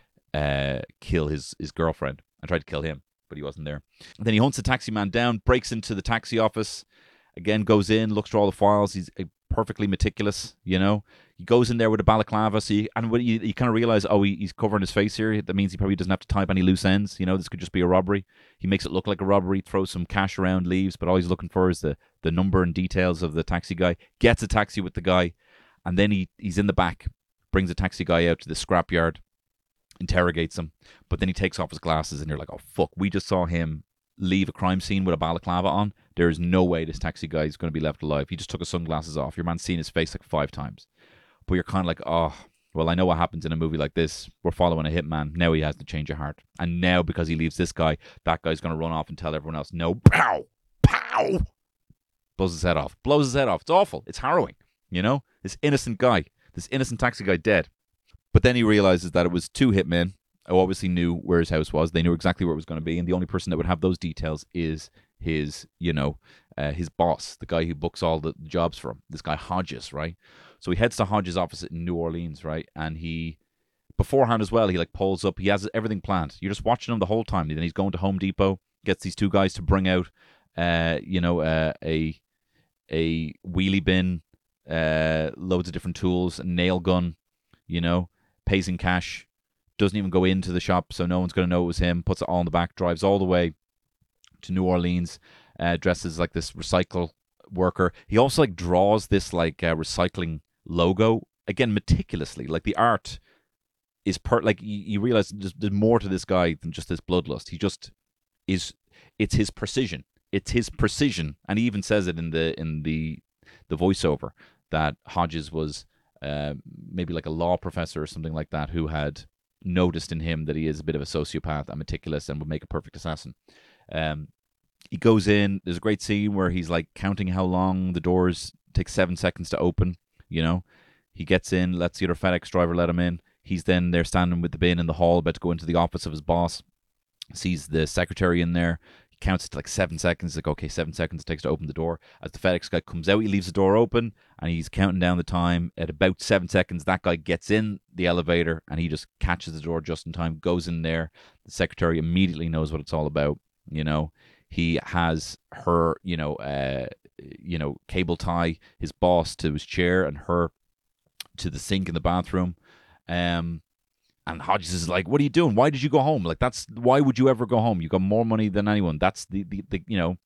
uh, kill his, his girlfriend and tried to kill him, but he wasn't there. And then he hunts the taxi man down, breaks into the taxi office, again goes in, looks through all the files. He's perfectly meticulous, you know. He goes in there with a balaclava, so you, and when you, you kind of realize, oh, he, he's covering his face here. That means he probably doesn't have to tie up any loose ends. You know, this could just be a robbery. He makes it look like a robbery, throws some cash around, leaves, but all he's looking for is the, the number and details of the taxi guy. Gets a taxi with the guy, and then he, he's in the back, brings the taxi guy out to the scrapyard, interrogates him, but then he takes off his glasses, and you're like, oh, fuck, we just saw him leave a crime scene with a balaclava on. There is no way this taxi guy is going to be left alive. He just took his sunglasses off. Your man's seen his face like five times. But you're kind of like, oh, well, I know what happens in a movie like this. We're following a hitman. Now he has to change of heart. And now, because he leaves this guy, that guy's going to run off and tell everyone else, no, pow, pow. Blows his head off. Blows his head off. It's awful. It's harrowing. You know? This innocent guy, this innocent taxi guy dead. But then he realizes that it was two hitmen who obviously knew where his house was. They knew exactly where it was going to be. And the only person that would have those details is his, you know, uh, his boss, the guy who books all the jobs for him. This guy Hodges, right? So he heads to Hodges' office in New Orleans, right? And he, beforehand as well, he like pulls up. He has everything planned. You're just watching him the whole time. And then he's going to Home Depot, gets these two guys to bring out, uh, you know, uh, a a wheelie bin, uh, loads of different tools, a nail gun, you know, pays in cash, doesn't even go into the shop, so no one's going to know it was him. Puts it all in the back, drives all the way to New Orleans, uh, dresses like this recycle worker. He also like draws this like uh, recycling logo, again meticulously. Like the art is per like you, you realize there's, there's more to this guy than just this bloodlust. He just is. It's his precision. It's his precision, and he even says it in the in the the voiceover that Hodges was uh, maybe like a law professor or something like that who had noticed in him that he is a bit of a sociopath and meticulous and would make a perfect assassin. Um, he goes in. There's a great scene where he's like counting how long the doors take seven seconds to open. You know, he gets in, lets the other FedEx driver let him in. He's then there standing with the bin in the hall, about to go into the office of his boss. Sees the secretary in there. He counts it to like seven seconds. He's like, okay, seven seconds it takes to open the door. As the FedEx guy comes out, he leaves the door open and he's counting down the time. At about seven seconds, that guy gets in the elevator and he just catches the door just in time, goes in there. The secretary immediately knows what it's all about. You know, he has her, you know, uh, you know, cable tie his boss to his chair and her to the sink in the bathroom. Um, and Hodges is like, "What are you doing? Why did you go home? Like, that's why would you ever go home? You got more money than anyone. That's the, the, the you know,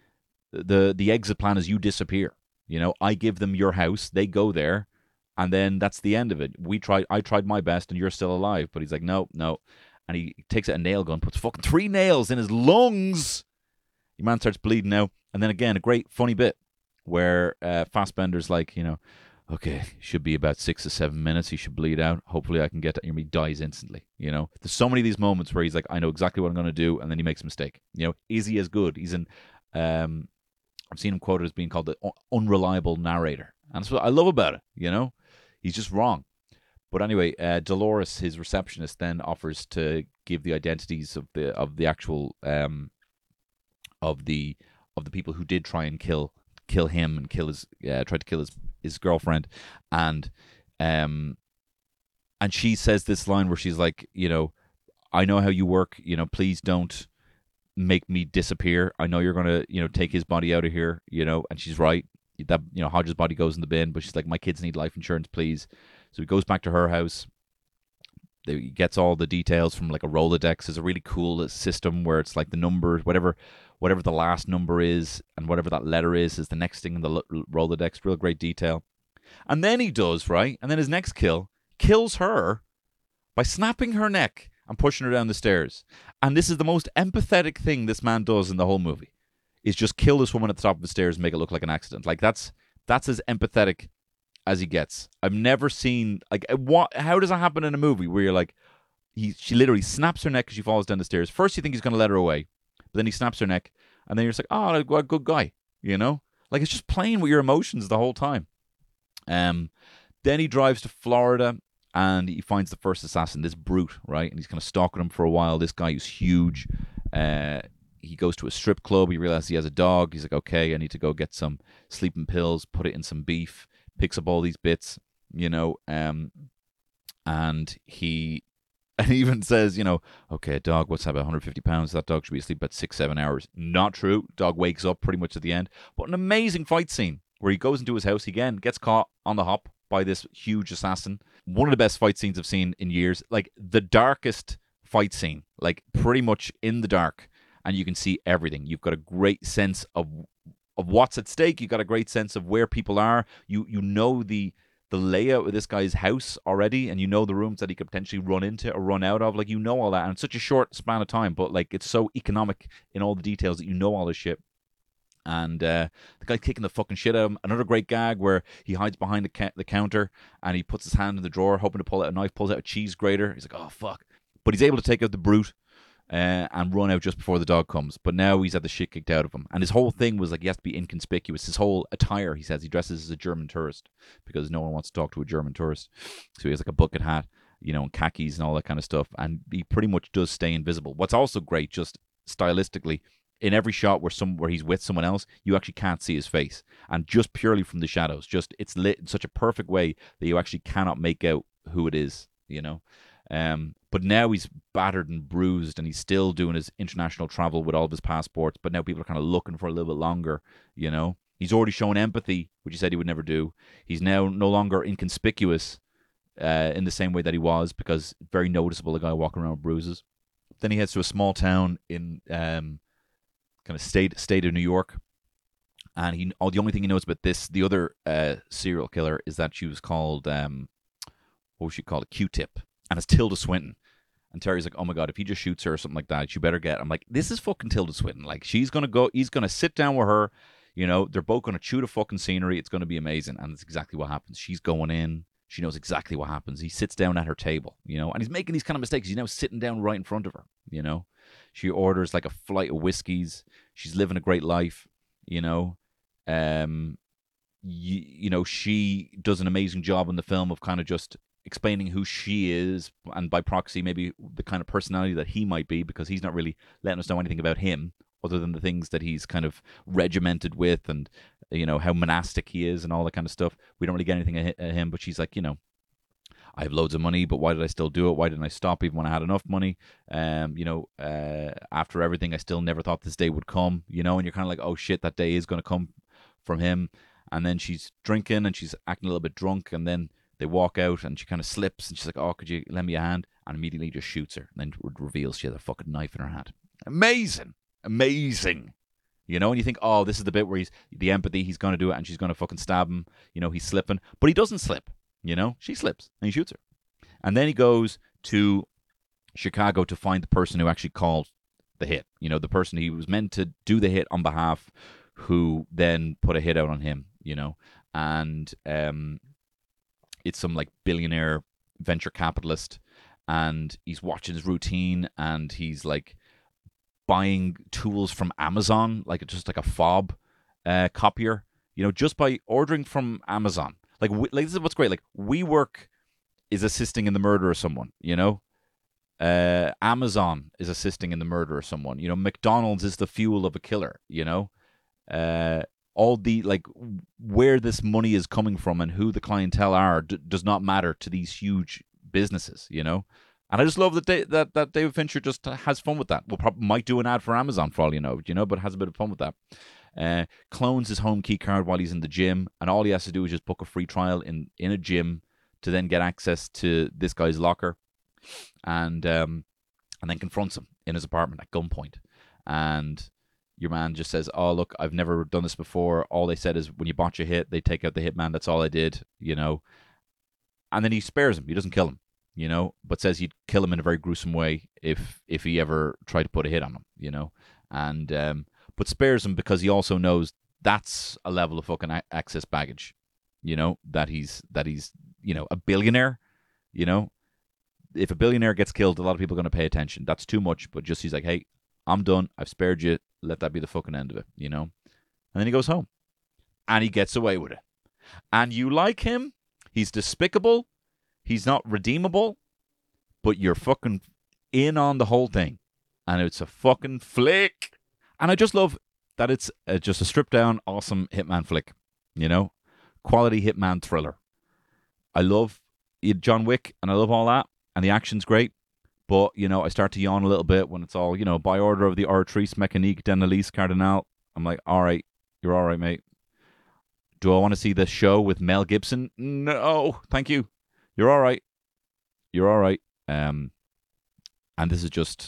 the the exit plan is you disappear. You know, I give them your house, they go there, and then that's the end of it. We tried, I tried my best, and you're still alive." But he's like, "No, no," and he takes out a nail gun, puts fucking three nails in his lungs. Your man starts bleeding out, and then again, a great funny bit where uh, Fassbender's like, you know, okay, should be about six to seven minutes. He should bleed out. Hopefully I can get that. He dies instantly, you know. There's so many of these moments where he's like, I know exactly what I'm going to do, and then he makes a mistake. You know, is he as good? He's in, um, I've seen him quoted as being called the unreliable narrator. And that's what I love about it, you know. He's just wrong. But anyway, uh, Dolores, his receptionist, then offers to give the identities of the of the actual um of the of the people who did try and kill kill him and kill his uh, tried to kill his his girlfriend, and um and she says this line where she's like, you know, I know how you work, you know, please don't make me disappear. I know you're going to, you know, take his body out of here, you know, and she's right. That, you know, Hodge's body goes in the bin, but she's like, my kids need life insurance, please. So he goes back to her house. He gets all the details from like a Rolodex. There's a really cool system where it's like the numbers, whatever whatever the last number is and whatever that letter is, is the next thing in the Rolodex. Real great detail. And then he does, right? And then his next kill kills her by snapping her neck and pushing her down the stairs. And this is the most empathetic thing this man does in the whole movie, is just kill this woman at the top of the stairs and make it look like an accident. Like, that's that's as empathetic as he gets. I've never seen, like, what? How does that happen in a movie where you're like, he she literally snaps her neck as she falls down the stairs. First you think he's going to let her away, but then he snaps her neck, and then you're just like, oh, what a good guy, you know? Like, it's just playing with your emotions the whole time. Um, then he drives to Florida, and he finds the first assassin, this brute, right? And he's kind of stalking him for a while. This guy who's huge. Uh, he goes to a strip club. He realizes he has a dog. He's like, okay, I need to go get some sleeping pills, put it in some beef, picks up all these bits, you know, um, and he and he even says, you know, okay, dog, what's that, about one hundred fifty pounds? That dog should be asleep about six, seven hours. Not true. Dog wakes up pretty much at the end. But an amazing fight scene where he goes into his house again, gets caught on the hop by this huge assassin. One of the best fight scenes I've seen in years. Like, the darkest fight scene, like pretty much in the dark, and you can see everything. You've got a great sense of of what's at stake. You've got a great sense of where people are. You you know the the layout of this guy's house already, and you know the rooms that he could potentially run into or run out of. Like, you know all that, and it's such a short span of time, but like, it's so economic in all the details that you know all this shit. And uh, the guy kicking the fucking shit out of him. Another great gag where he hides behind the ca- the counter and he puts his hand in the drawer, hoping to pull out a knife, pulls out a cheese grater. He's like, oh, fuck. But he's able to take out the brute uh, and run out just before the dog comes. But now he's had the shit kicked out of him. And his whole thing was like, he has to be inconspicuous. His whole attire, he says, he dresses as a German tourist because no one wants to talk to a German tourist. So he has like a bucket hat, you know, and khakis and all that kind of stuff. And he pretty much does stay invisible. What's also great, just stylistically, in every shot where some where he's with someone else, you actually can't see his face, and just purely from the shadows, just it's lit in such a perfect way that you actually cannot make out who it is, you know. Um, but now he's battered and bruised, and he's still doing his international travel with all of his passports. But now people are kind of looking for a little bit longer, you know. He's already shown empathy, which he said he would never do. He's now no longer inconspicuous uh, in the same way that he was, because very noticeable, a guy walking around with bruises. Then he heads to a small town in um. kind of state state of New York, and he oh, the only thing he knows about this, the other uh, serial killer, is that she was called um, what was she called, a Q-tip, and it's Tilda Swinton. And Terry's like, oh my god, if he just shoots her or something like that, you better get. I'm like, this is fucking Tilda Swinton. Like, she's gonna go, he's gonna sit down with her, you know, they're both gonna chew the fucking scenery. It's gonna be amazing, and that's exactly what happens. She's going in. She knows exactly what happens. He sits down at her table, you know, and he's making these kind of mistakes. He's now sitting down right in front of her, you know. She orders like a flight of whiskeys. She's living a great life, you know. Um, you, you know, she does an amazing job in the film of kind of just explaining who she is, and by proxy, maybe the kind of personality that he might be, because he's not really letting us know anything about him other than the things that he's kind of regimented with, and, you know, how monastic he is and all that kind of stuff. We don't really get anything at him, but she's like, you know, I have loads of money, but why did I still do it? Why didn't I stop even when I had enough money? Um, you know, uh, after everything, I still never thought this day would come, you know, and you're kind of like, oh shit, that day is going to come from him. And then she's drinking and she's acting a little bit drunk, and then they walk out and she kind of slips and she's like, oh, could you lend me a hand? And immediately just shoots her, and then reveals she has a fucking knife in her hand. Amazing. Amazing. You know, and you think, oh, this is the bit where he's the empathy, he's going to do it and she's going to fucking stab him. You know, he's slipping, but he doesn't slip. You know, she slips and he shoots her. And then he goes to Chicago to find the person who actually called the hit. You know, the person he was meant to do the hit on behalf, who then put a hit out on him, you know. And um, it's some like billionaire venture capitalist, and he's watching his routine, and he's like buying tools from Amazon, like just like a fob uh, copier, you know, just by ordering from Amazon. Like, we, like, this is what's great. Like, WeWork is assisting in the murder of someone, you know? Uh, Amazon is assisting in the murder of someone. You know, McDonald's is the fuel of a killer, you know? Uh, all the, like, where this money is coming from and who the clientele are d- does not matter to these huge businesses, you know? And I just love that, they, that that David Fincher just has fun with that. Well, probably might do an ad for Amazon for all you know, you know, but has a bit of fun with that. Uh, clones his home key card while he's in the gym, and all he has to do is just book a free trial in, in a gym to then get access to this guy's locker, and um, and then confronts him in his apartment at gunpoint. And your man just says, "Oh, look, I've never done this before. All they said is when you botch a hit, they take out the hitman. That's all I did, you know." And then he spares him. He doesn't kill him, you know, but says he'd kill him in a very gruesome way if if he ever tried to put a hit on him, you know. And um, but spares him because he also knows that's a level of fucking access baggage, you know, that he's that he's you know a billionaire, you know. If a billionaire gets killed, a lot of people are going to pay attention. That's too much. But just he's like, hey, I'm done. I've spared you. Let that be the fucking end of it, you know. And then he goes home, and he gets away with it. And you like him. He's despicable. He's not redeemable. But you're fucking in on the whole thing. And it's a fucking flick. And I just love that it's uh, just a stripped-down, awesome Hitman flick. You know? Quality Hitman thriller. I love John Wick, and I love all that. And the action's great. But, you know, I start to yawn a little bit when it's all, you know, by order of the Oratrice Mécanique d'Annelise Cardinal. I'm like, all right, you're all right, mate. Do I want to see the show with Mel Gibson? No, thank you. You're all right. You're all right. Um, and this is just...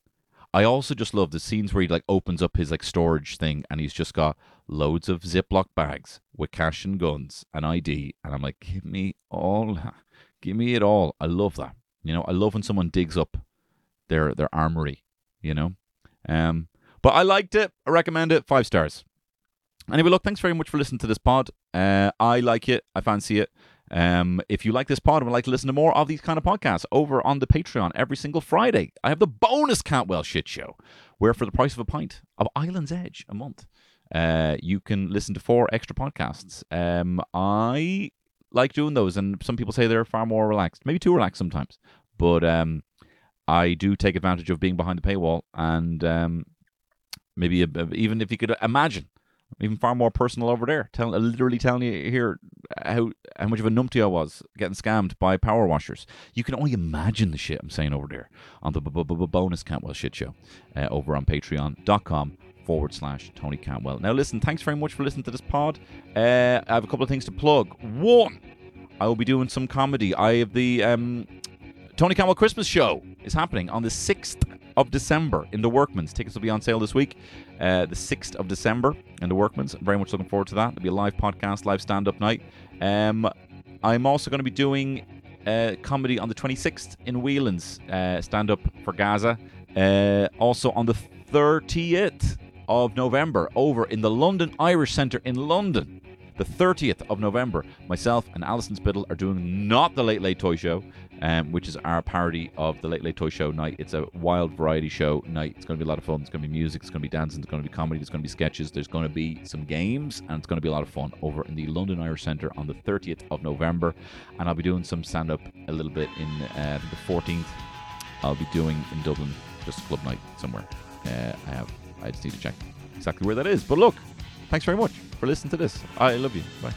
I also just love the scenes where he, like, opens up his, like, storage thing, and he's just got loads of Ziploc bags with cash and guns and I D. And I'm like, give me all... Give me it all. I love that. You know, I love when someone digs up their their armory, you know. Um, but I liked it. I recommend it. Five stars. Anyway, look, thanks very much for listening to this pod. Uh, I like it. I fancy it. Um, if you like this pod and would like to listen to more of these kind of podcasts, over on the Patreon every single Friday, I have the bonus Cantwell Shit Show, where for the price of a pint of Island's Edge a month, uh, you can listen to four extra podcasts. Um, I... like doing those, and some people say they're far more relaxed, maybe too relaxed sometimes, but um, I do take advantage of being behind the paywall, and um, maybe a, a, even if you could imagine, even far more personal over there, tell, literally telling you here how how much of a numpty I was getting scammed by power washers. You can only imagine the shit I'm saying over there on the bonus Cantwell Shit Show uh, over on patreon.com forward slash Tony Cantwell. Now listen, thanks very much for listening to this pod. Uh, I have a couple of things to plug. One, I will be doing some comedy. I have the um, Tony Cantwell Christmas show is happening on the sixth of December in the Workman's. Tickets will be on sale this week. Uh, the sixth of December in the Workman's. I'm very much looking forward to that. It'll be a live podcast, live stand-up night. Um, I'm also going to be doing uh, comedy on the twenty-sixth in Whelan's, uh, stand-up for Gaza. Uh, also on the thirtieth of November over in the London Irish Centre in London. The thirtieth of November, myself and Alison Spittle are doing Not the Late Late Toy Show, um, which is our parody of the Late Late Toy Show night. It's a wild variety show night. It's going to be a lot of fun. It's going to be music. It's going to be dancing. It's going to be comedy. There's going to be sketches. There's going to be some games, and it's going to be a lot of fun over in the London Irish Centre on the thirtieth of November. And I'll be doing some stand-up a little bit in uh, the fourteenth. I'll be doing in Dublin, just a club night somewhere. Uh, I have. I just need to check exactly where that is. But look, thanks very much for listening to this. I love you. Bye.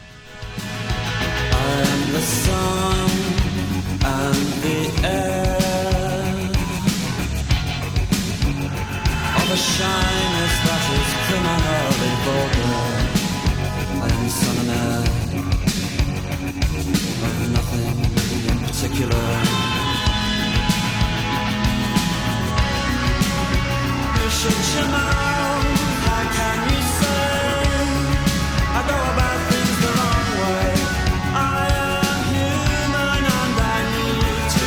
I'm the sun and the air of a shyness that is criminally vulgar. I am the sun and air of nothing in particular. You should you know. How can you say I go about things the wrong way? I am human and I need to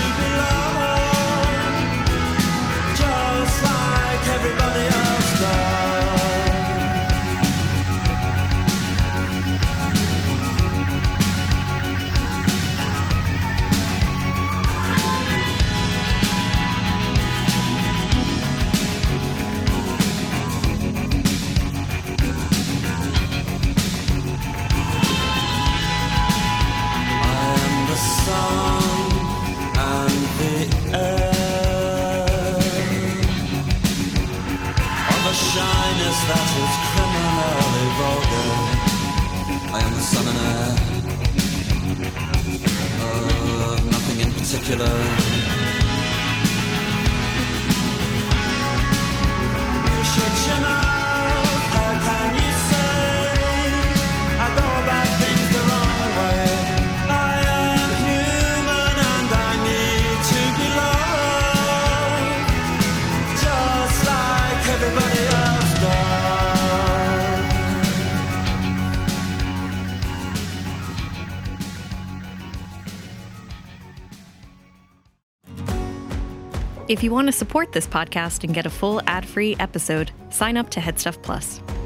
belong, just like everybody else does. That is criminally vulgar. I am the sun and air of nothing in particular. If you want to support this podcast and get a full ad-free episode, sign up to Headstuff Plus.